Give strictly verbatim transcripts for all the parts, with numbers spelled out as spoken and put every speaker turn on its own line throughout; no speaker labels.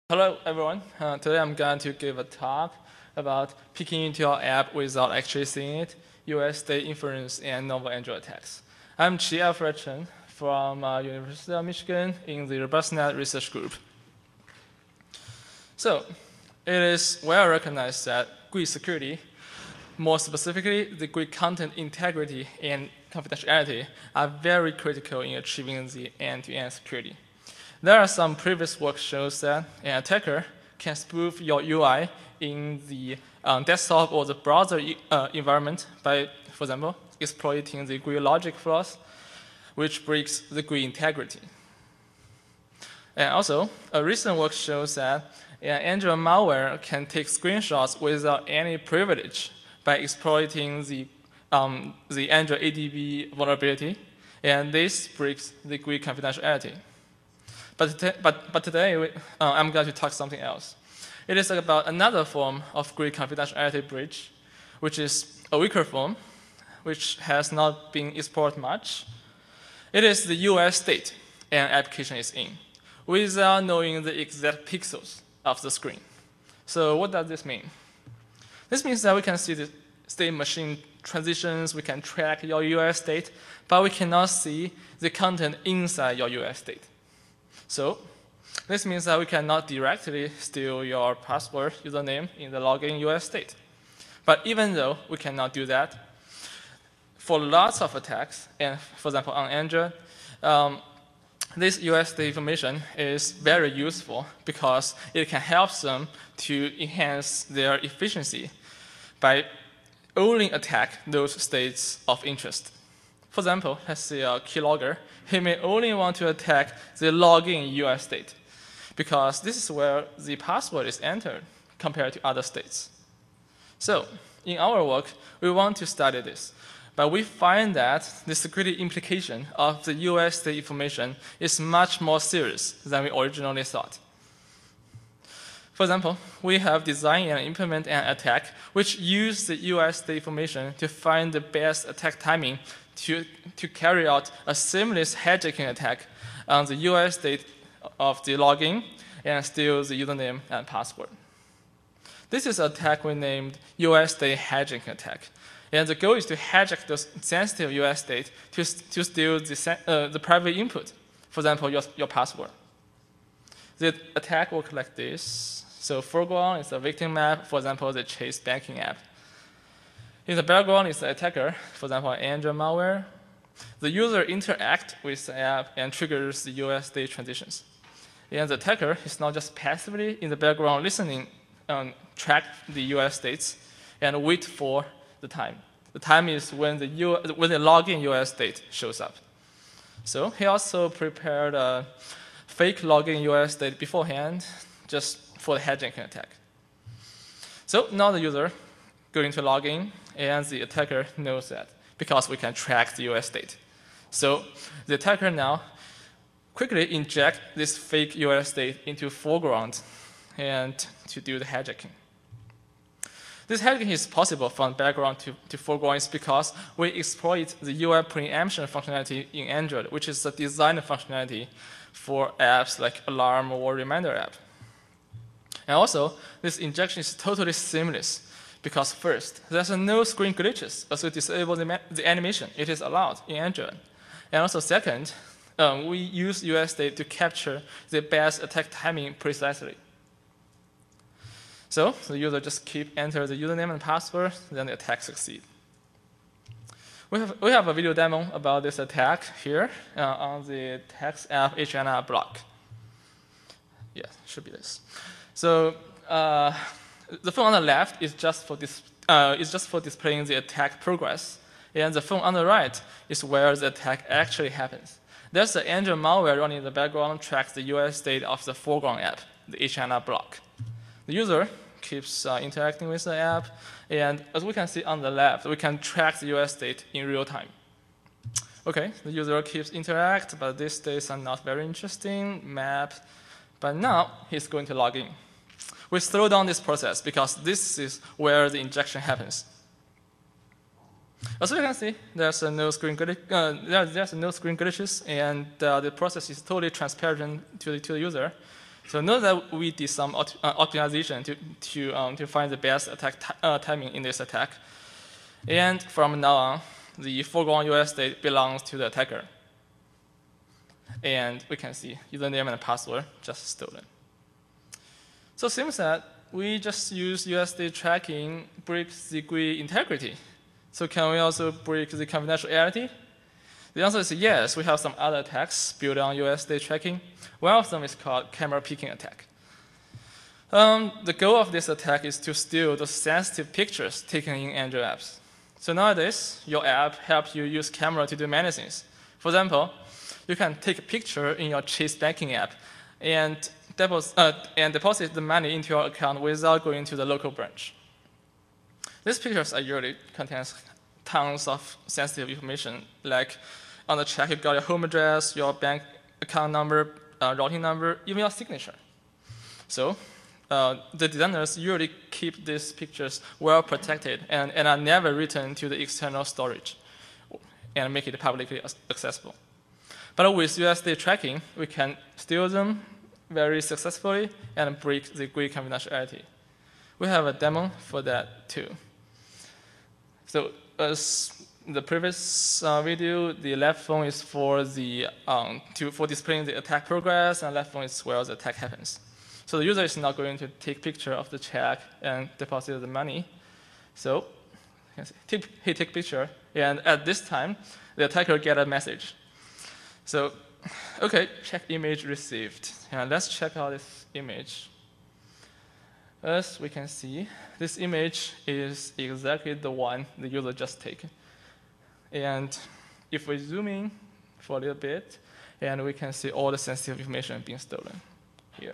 Hello, everyone. Uh, today I'm going to give a talk about peeking into your app without actually seeing it, U S state inference, and novel Android attacks. I'm Chi Alfred Chen from uh, University of Michigan in the RobustNet research group. So, it is well recognized that G U I security, more specifically the G U I content integrity and confidentiality, are very critical in achieving the end-to-end security. There are some previous work shows that an attacker can spoof your U I in the um, desktop or the browser uh, environment by, for example, exploiting the G U I logic flaws, which breaks the G U I integrity. And also, a recent work shows that an Android malware can take screenshots without any privilege by exploiting the, um, the Android A D B vulnerability, and this breaks the G U I confidentiality. But, but, but today, we, uh, I'm going to talk something else. It is about another form of G U I confidentiality breach, which is a weaker form, which has not been explored much. It is the U S state an application is in, without knowing the exact pixels of the screen. So what does this mean? This means that we can see the state machine transitions, we can track your U S state, but we cannot see the content inside your U S state. So this means that we cannot directly steal your password username in the login U S state. But even though we cannot do that, for lots of attacks, and for example on Android, um, this U S state information is very useful because it can help them to enhance their efficiency by only attack those states of interest. For example, let's say a keylogger, he may only want to attack the login U S state because this is where the password is entered compared to other states. So in our work, we want to study this, but we find that the security implication of the U S state information is much more serious than we originally thought. For example, we have designed and implemented an attack which uses the U S state information to find the best attack timing to, to carry out a seamless hijacking attack on the U S state of the login and steal the username and password. This is an attack we named U S state hijacking attack. And the goal is to hijack the sensitive U S state to, to steal the, uh, the private input, for example, your, your password. The attack works like this. So foreground is the victim map, for example, the Chase banking app. In the background is the attacker, for example, Android malware. The user interacts with the app and triggers the U S state transitions. And the attacker is not just passively in the background listening, um, track the U S states, and wait for the time. The time is when the, U when the login U S state shows up. So he also prepared a fake login U S state beforehand, just for the hijacking attack. So now the user going to login, and the attacker knows that because we can track the U S state. So the attacker now quickly inject this fake U S state into foreground and to do the hijacking. This hijacking is possible from background to, to foreground because we exploit the U I preemption functionality in Android, which is the design functionality for apps like Alarm or Reminder app. And also, this injection is totally seamless because first, there's no screen glitches, as we disable the, the animation. It is allowed in Android. And also second, um, we use U S state to capture the best attack timing precisely. So the user just keep enter the username and password, then the attack succeed. We have, we have a video demo about this attack here uh, on the text app H N R block. Yeah, should be this. So uh, the phone on the left is just for this, uh, is just for displaying the attack progress, and the phone on the right is where the attack actually happens. There's the Android malware running in the background tracks the U S state of the foreground app, the H N R block. The user keeps uh, interacting with the app, and as we can see on the left, we can track the U S state in real time. Okay, the user keeps interact, but these states are not very interesting, map, but now he's going to log in. We slow down this process because this is where the injection happens. As you can see, there's uh, no screen glitch, uh, there, there's no screen glitches, and uh, the process is totally transparent to the, to the user. So note that we did some opt uh, optimization to, to, um, to find the best attack uh, timing in this attack. And from now on, the foreground U S state belongs to the attacker. And we can see username and password just stolen. So it seems that we just use U S state tracking breaks the G U I integrity. So can we also break the confidentiality? The answer is yes. We have some other attacks built on U S state tracking. One of them is called camera peeking attack. Um, the goal of this attack is to steal the sensitive pictures taken in Android apps. So nowadays, your app helps you use camera to do many things. For example, you can take a picture in your Chase banking app and deposit, uh, and deposit the money into your account without going to the local branch. These pictures are usually contains tons of sensitive information, like on the check you got your home address, your bank account number, uh, routing number, even your signature. So uh, the designers usually keep these pictures well protected and, and are never returned to the external storage and make it publicly accessible. But with U S state tracking, we can steal them very successfully and break the G U I confidentiality. We have a demo for that too. So as the previous uh, video, the left phone is for the um, to, for displaying the attack progress, and left phone is where the attack happens. So the user is not going to take picture of the check and deposit the money. So you can see, take, he take picture, and at this time, the attacker get a message. So, okay, check image received. And let's check out this image. As we can see, this image is exactly the one the user just taken. And if we zoom in for a little bit, and we can see all the sensitive information being stolen here.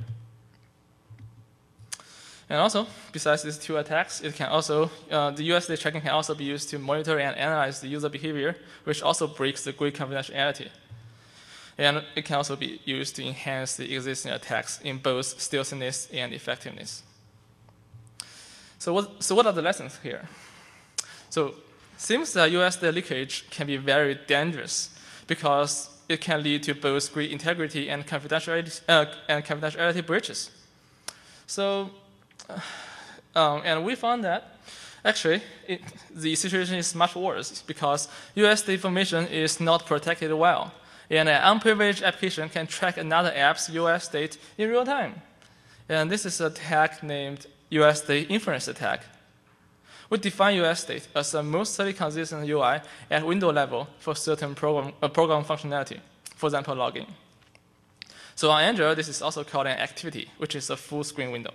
And also, besides these two attacks, it can also, uh, the U S state tracking can also be used to monitor and analyze the user behavior, which also breaks the G U I confidentiality. And it can also be used to enhance the existing attacks in both stealthiness and effectiveness. So what, so what are the lessons here? So seems that U S state leakage can be very dangerous because it can lead to both G U I integrity and confidentiality, uh, and confidentiality breaches. So, um, and we found that actually it, the situation is much worse because U S state information is not protected well. And an unprivileged application can track another app's U S state in real time. And this is an attack named U S state inference attack. We define U S state as a mostly consistent U I at window level for certain program, uh, program functionality, for example, login. So on Android, this is also called an activity, which is a full screen window.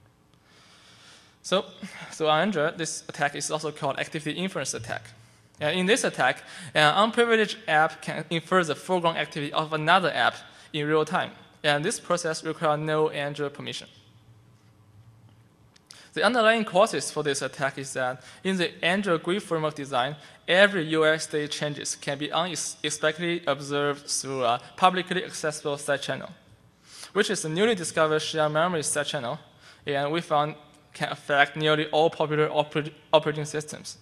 So, so on Android, this attack is also called activity inference attack. And in this attack, an unprivileged app can infer the foreground activity of another app in real time. And this process requires no Android permission. The underlying causes for this attack is that in the Android G U I framework design, every U S state changes can be unexpectedly observed through a publicly accessible side channel, which is a newly discovered shared memory side channel, and we found can affect nearly all popular oper operating systems.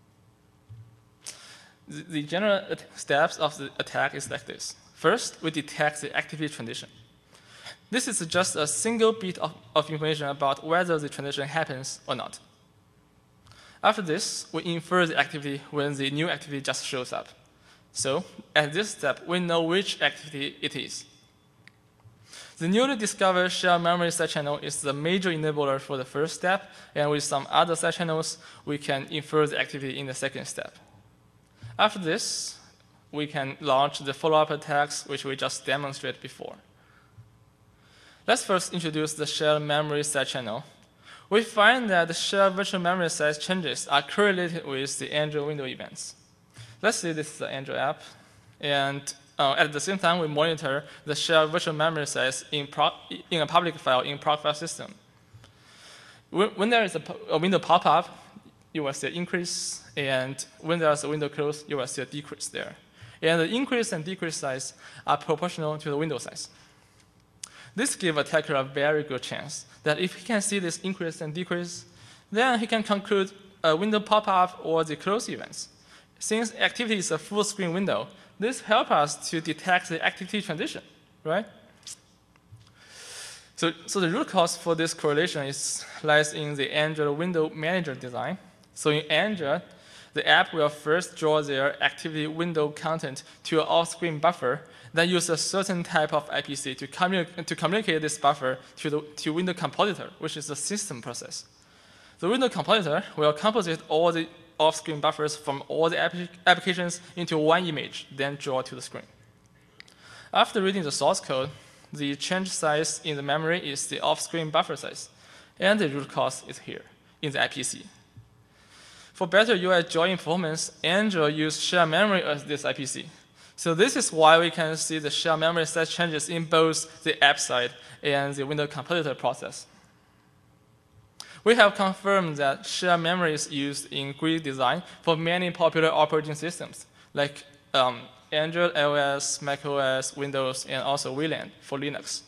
The, the general steps of the attack is like this. First, we detect the activity transition. This is just a single bit of, of information about whether the transition happens or not. After this, we infer the activity when the new activity just shows up. So at this step, we know which activity it is. The newly discovered shared memory side channel is the major enabler for the first step, and with some other side channels, we can infer the activity in the second step. After this, we can launch the follow-up attacks, which we just demonstrated before. Let's first introduce the shared memory side channel. We find that the shared virtual memory size changes are correlated with the Android window events. Let's say this is the Android app, and uh, at the same time, we monitor the shared virtual memory size in, pro in a public file in proc file system. When, when there is a, a window pop-up, you will see an increase, and when there is a window close, you will see a decrease there. And the increase and decrease size are proportional to the window size. This gives attacker a very good chance that if he can see this increase and decrease, then he can conclude a window pop-up or the close events. Since activity is a full screen window, this helps us to detect the activity transition, right? So, so the root cause for this correlation is lies in the Android window manager design. So in Android, the app will first draw their activity window content to an off-screen buffer, then use a certain type of I P C to, communi to communicate this buffer to the to window compositor, which is the system process. The window compositor will composite all the off-screen buffers from all the app applications into one image, then draw to the screen. After reading the source code, the change size in the memory is the off-screen buffer size, and the root cause is here in the I P C. For better U I join performance, Android uses shared memory as this I P C. So this is why we can see the shared memory size changes in both the app side and the window compositor process. We have confirmed that shared memory is used in G U I design for many popular operating systems, like um, Android, iOS, macOS, Windows, and also V LAN for Linux.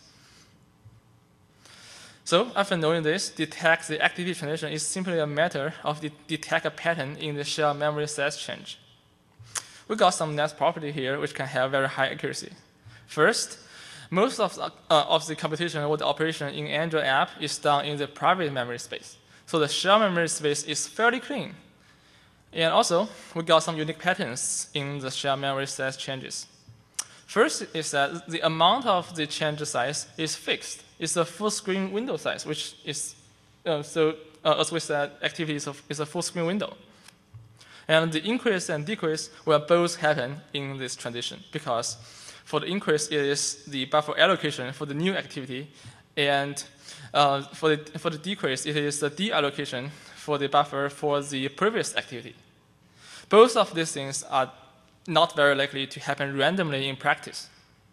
So after knowing this, detect the activity transition is simply a matter of the detect a pattern in the shared memory size change. We got some nice property here which can have very high accuracy. First, most of the, uh, of the computation or the operation in Android app is done in the private memory space. So the shared memory space is fairly clean. And also, we got some unique patterns in the shared memory size changes. First is that the amount of the change size is fixed. It's a full screen window size, which is, uh, so uh, as we said, activity is a, is a full screen window. And the increase and decrease will both happen in this transition, because for the increase, it is the buffer allocation for the new activity, and uh, for, the, for the decrease, it is the deallocation for the buffer for the previous activity. Both of these things are not very likely to happen randomly in practice.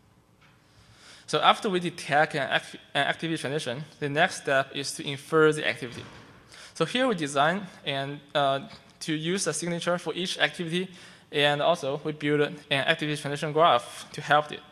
So after we detect an, act an activity transition, the next step is to infer the activity. So here we design and uh, to use a signature for each activity, and also we build an activity transition graph to help it.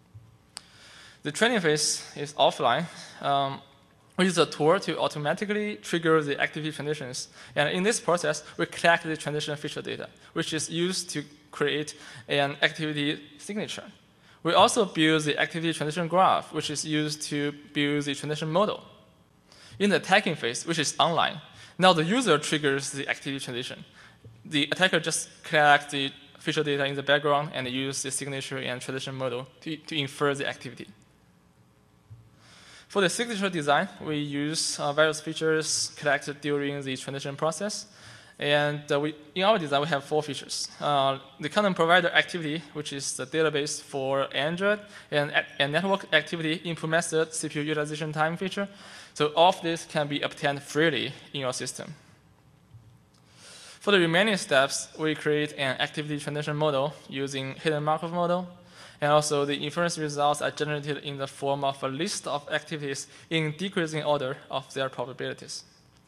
The training phase is offline. Um, we use a tool to automatically trigger the activity transitions. And in this process, we collect the transition feature data, which is used to create an activity signature. We also build the activity transition graph, which is used to build the transition model. In the attacking phase, which is online, now the user triggers the activity transition. The attacker just collects the feature data in the background and use the signature and transition model to, to infer the activity. For the signature design, we use uh, various features collected during the transition process. And uh, we, in our design, we have four features. Uh, the content provider activity, which is the database for Android, and, and network activity input method C P U utilization time feature. So all of this can be obtained freely in your system. For the remaining steps, we create an activity transition model using hidden Markov model. And also, the inference results are generated in the form of a list of activities in decreasing order of their probabilities.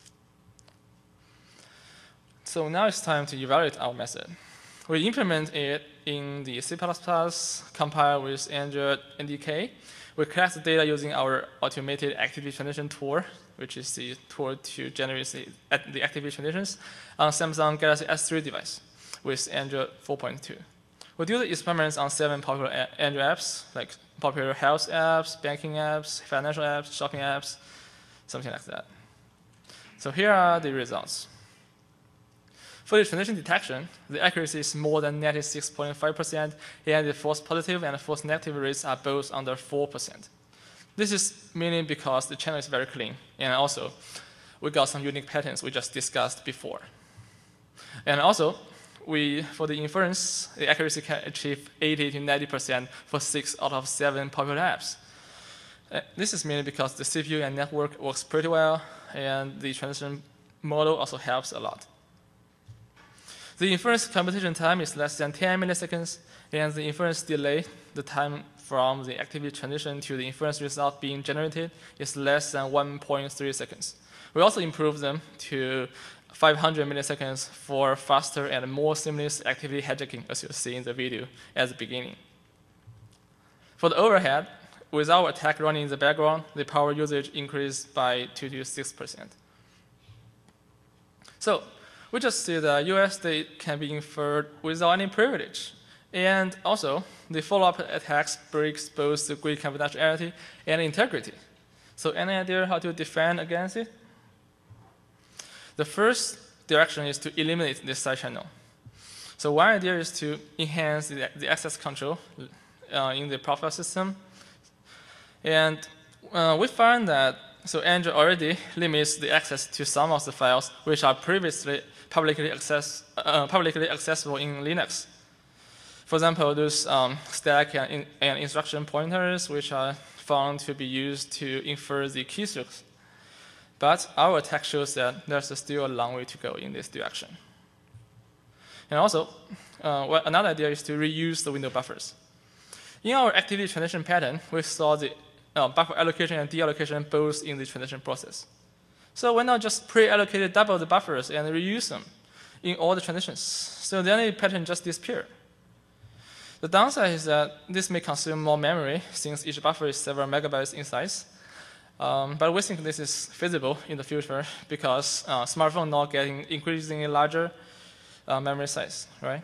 So now it's time to evaluate our method. We implement it in the C plus plus, compile with Android N D K. We collect the data using our automated activity transition tool, which is the tool to generate the, the activity transitions on Samsung Galaxy S three device with Android four point two. We do the experiments on seven popular Android apps, like popular health apps, banking apps, financial apps, shopping apps, something like that. So here are the results. For the transition detection, the accuracy is more than ninety-six point five percent, and the false positive and false negative rates are both under four percent. This is mainly because the channel is very clean, and also we got some unique patterns we just discussed before. And also, we, for the inference, the accuracy can achieve eighty to ninety percent for six out of seven popular apps. Uh, this is mainly because the C P U and network works pretty well, and the transition model also helps a lot. The inference computation time is less than ten milliseconds, and the inference delay, the time from the activity transition to the inference result being generated, is less than one point three seconds. We also improved them to five hundred milliseconds for faster and more seamless activity hijacking, as you'll see in the video at the beginning. For the overhead, with our attack running in the background, the power usage increased by two to six percent. So, we just see the U S state can be inferred without any privilege. And also, the follow-up attacks breaks both the G U I confidentiality and integrity. So any idea how to defend against it? The first direction is to eliminate this side channel. So one idea is to enhance the, the access control uh, in the profile system. And uh, we find that so Android already limits the access to some of the files which are previously publicly, access, uh, publicly accessible in Linux. For example, those um, stack and, in, and instruction pointers which are found to be used to infer the keystrokes. But our attack shows that there's still a long way to go in this direction. And also, uh, well, another idea is to reuse the window buffers. In our activity transition pattern, we saw the uh, buffer allocation and deallocation both in the transition process. So why not just pre-allocate double the buffers and reuse them in all the transitions? So then the pattern just disappears. The downside is that this may consume more memory since each buffer is several megabytes in size. Um, but we think this is feasible in the future because uh, smartphones now getting increasingly larger uh, memory size, right?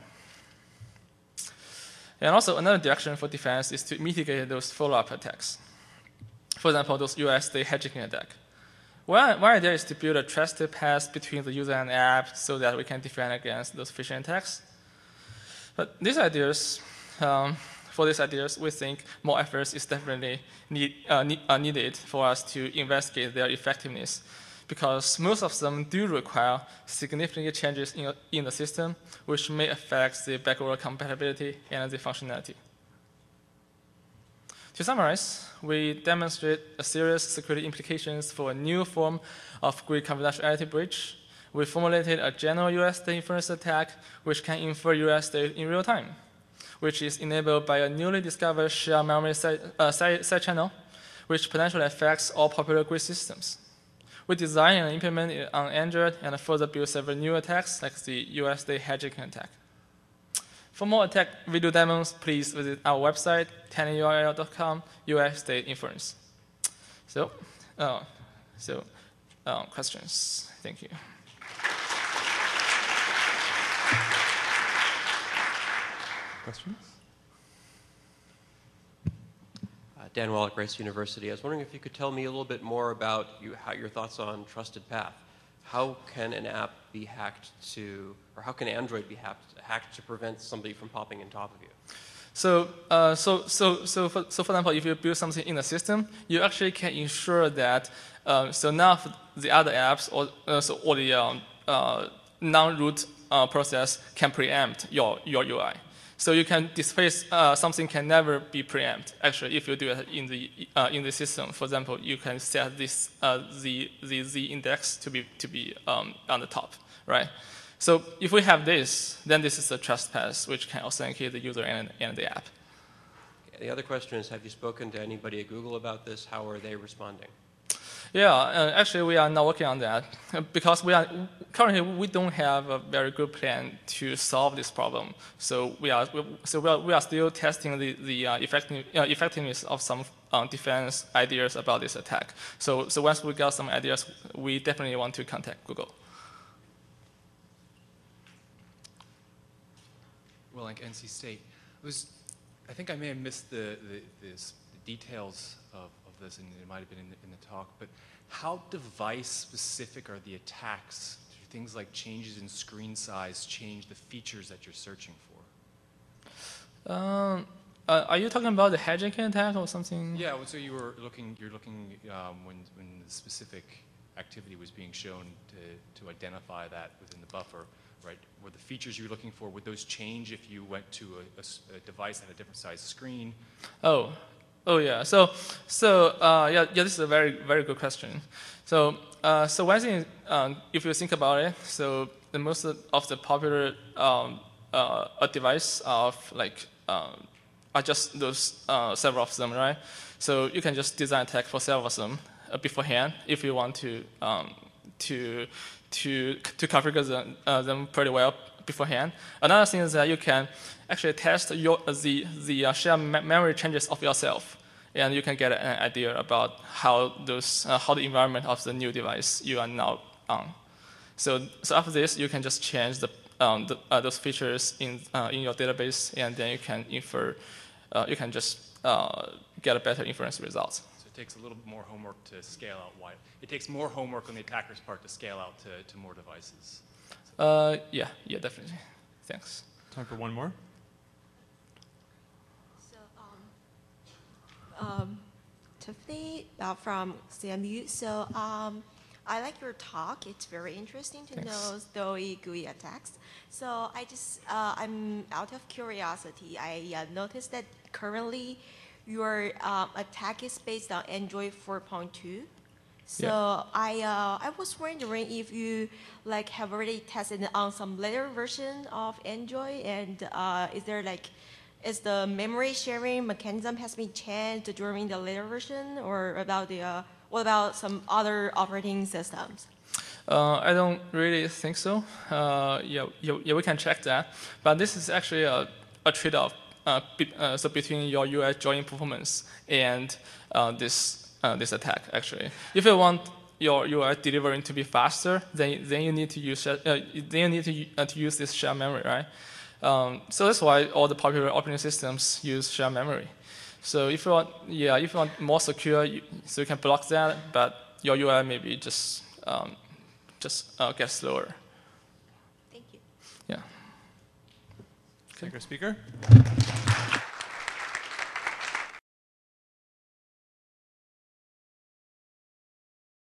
And also another direction for defense is to mitigate those follow-up attacks. For example, those U S D hijacking attack. One, one idea is to build a trusted path between the user and the app so that we can defend against those phishing attacks. But these ideas, um, for these ideas, we think more efforts is definitely need, uh, need, uh, needed for us to investigate their effectiveness, because most of them do require significant changes in, in the system, which may affect the backward compatibility and the functionality. To summarize, we demonstrate a serious security implications for a new form of GUI confidentiality breach. We formulated a general U S D inference attack which can infer U S D in real time, which is enabled by a newly discovered shared memory side, uh, side, side channel, which potentially affects all popular GUI systems. We design and implement it on Android and further build several new attacks like the U S D hijacking attack. For more attack video demos, please visit our website, tinyurl dot com, U S D inference. So, uh, so uh, questions? Thank you.
Questions?
Uh, Dan Wallach, Rice University. I was wondering if you could tell me a little bit more about you, how, your thoughts on Trusted Path. How can an app be hacked to, or how can Android be hacked, hacked to prevent somebody from popping on top of you?
So, uh, so, so, so, for, so for example, if you build something in the system, you actually can ensure that uh, so none of the other apps or uh, so or the um, uh, non-root uh, process can preempt your your U I. So you can displace uh, something can never be preempt. Actually, if you do it in the uh, in the system, for example, you can set this uh, the the z index to be to be um, on the top, right? So if we have this, then this is a trust path which can authenticate the user and, and the app.
The other question is, have you spoken to anybody at Google about this? How are they responding?
Yeah, uh, actually we are now working on that because we are currently we don't have a very good plan to solve this problem. So we are so we are, we are still testing the the uh, effective, uh, effectiveness of some uh, defense ideas about this attack. So so once we got some ideas, we definitely want to contact Google.
Well, like N C State, it was. I think I may have missed the the, this, the details of, of this, and it might have been in the, in the talk. But how device specific are the attacks? Do things like changes in screen size change the features that you're searching for?
Um, uh, are you talking about the hijacking attack or something?
Yeah. So you were looking. You're looking um, when when the specific activity was being shown to to identify that within the buffer. Right? Were the features you were looking for, would those change if you went to a, a, a device that had a different size screen?
Oh, oh yeah. So, so uh, yeah, yeah. This is a very, very good question. So, uh, so one thing, um, if you think about it, so the most of the popular um, uh, a device of like um, are just those uh, several of them, right? So you can just design attack for several of them uh, beforehand if you want to um, to. to to configure them, uh, them pretty well beforehand. Another thing is that you can actually test your, the, the uh, shared me memory changes of yourself, and you can get an idea about how, those, uh, how the environment of the new device you are now on. So, so after this, you can just change the, um, the, uh, those features in, uh, in your database, and then you can infer, uh, you can just uh, get a better inference result.
So takes a little bit more homework to scale out wide. It takes more homework on the attacker's part to scale out to, to more devices.
Uh, yeah, yeah, definitely. Thanks.
Time for one more.
So, um, um, Tiffany uh, from C M U. So, um, I like your talk. It's very interesting to
Thanks.
know S O E G U I attacks. So, I just, uh, I'm out of curiosity. I uh, noticed that currently your um, attack is based on Android four point two. So
Yeah.
I uh, I was wondering if you like have already tested on some later version of Android, and uh, is there like is the memory sharing mechanism has been changed during the later version, or about the uh, what about some other operating systems?
Uh, I don't really think so. Uh, yeah, yeah, yeah, we can check that. But this is actually a, a trade-off uh, be, uh, so between your U I join performance and uh, this uh, this attack. Actually, if you want your U I delivering to be faster, then then you need to use uh, then you need to uh, to use this shared memory, right? Um, so that's why all the popular operating systems use shared memory. So if you want, yeah, if you want more secure, you, so you can block that, but your U I maybe just um, just uh, get slower.
Thank you.
Yeah.
Thank you, speaker.